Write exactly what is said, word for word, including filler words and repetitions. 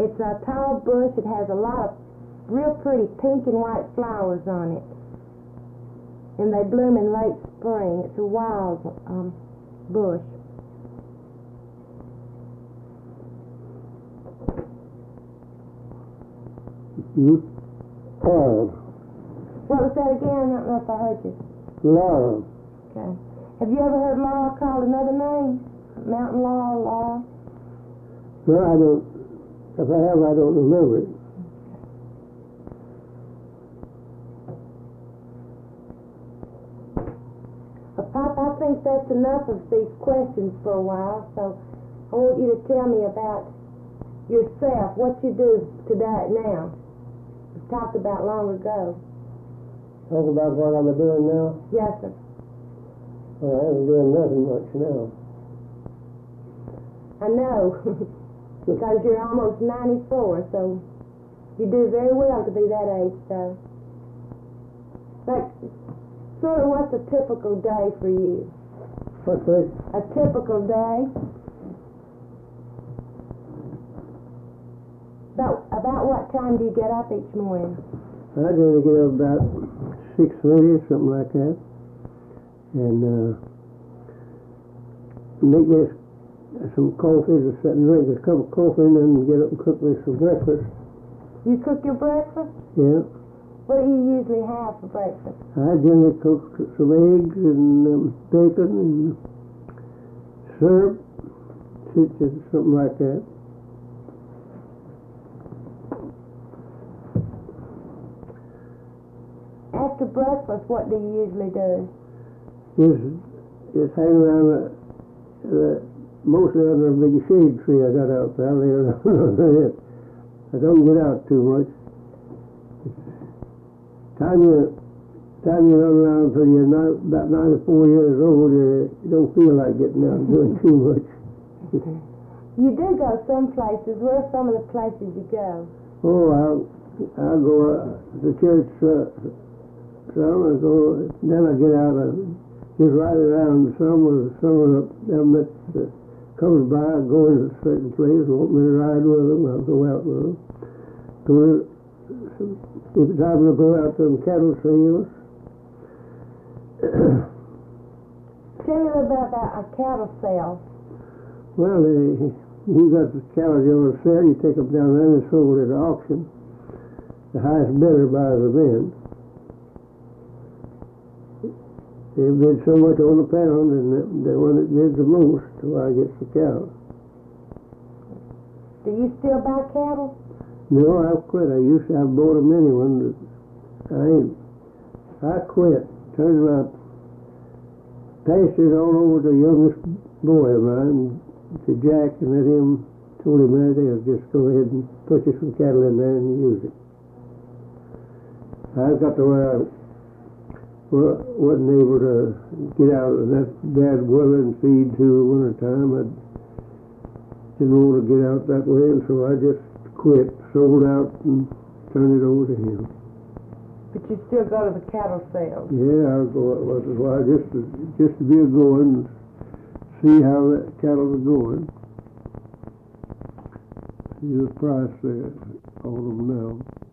It's a tall bush. It has a lot of real pretty pink and white flowers on it. And they bloom in late spring. It's a wild um, bush. You Love. What was that again? I don't know if I heard you. Love. Okay. Have you ever heard laurel called another name? Mountain laurel, laurel? No, I don't. If I have, I don't remember it. Well, Pop, I think that's enough of these questions for a while, so I want you to tell me about yourself, what you do today, now. We talked about long ago. Talk about what I'm doing now? Yes, sir. Well, I ain't doing nothing much now. I know, because you're almost ninety-four, so you do very well to be that age, so. Like, sort of what's a typical day for you? What's that? A typical day? About, about what time do you get up each morning? I generally get up about six thirty or something like that, and uh, make me some coffee, just sit and drink a cup of coffee, and then get up and cook me some breakfast. You cook your breakfast? Yeah. What do you usually have for breakfast? I generally cook some eggs and um, bacon and syrup, something like that. After breakfast, what do you usually do? Just, just hang around, uh, uh, mostly under a big shade tree I got out there. There. I don't get out too much. Time you, time you run around until you're not, about ninety-four years old, you, you don't feel like getting out and doing too much. You do go some places. Where are some of the places you go? Oh, I'll, I'll go uh, to church. Uh, Some I go, then I get out and just ride around. Some of some of them that uh, comes by, I go in a certain place, want me to ride with them, I'll go out with them. Go to, if it's time to go out to them cattle sales. Tell me a little bit about a cattle sale. Well, they, you got the cattle you want to sell, you take them down there and sold at the auction. The highest bidder buys them in. They bid so much on the pound, and the, the one that bids the most, why gets the cow. Do you still buy cattle? No, I quit. I used to have bought a many one, but I ain't. I quit. Turned around, passed it all over to the youngest boy of mine, to Jack, and let him, told him that they'll just go ahead and purchase some cattle in there and use it. I got to where I Well, wasn't able to get out of that bad weather and feed through the winter time. I didn't want to get out that way, and so I just quit, sold out, and turned it over to him. But you still go to the cattle sales? Yeah, I'll go out once in a while just to, just to be a going and see how the cattle are going. See the price there on them now.